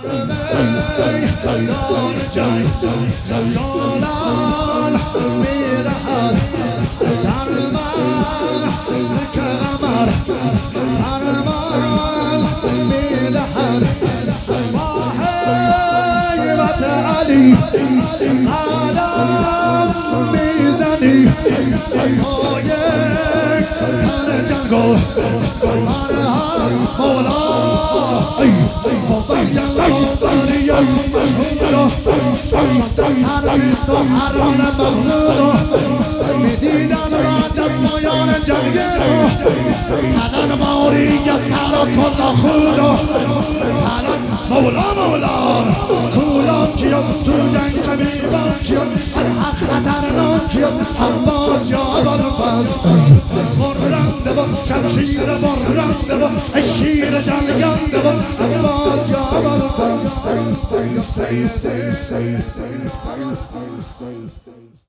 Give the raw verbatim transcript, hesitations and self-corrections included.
جای جلال میرهد در من که قمر فرمان میدهد با حیبت علی قدم میزنی پای تن جنگل آنها مولا حران مغلوب میدیدن را دستمایان جنگ تنن ماری یا سر کن خود تنن مولا مولا کولان کیم تو جنگ میبان کیم الحق خطرنان کیم عباس یا ابوالفضل برنده با شمشیر برنده با شیر جنگنده با عباس یا ابوالفضل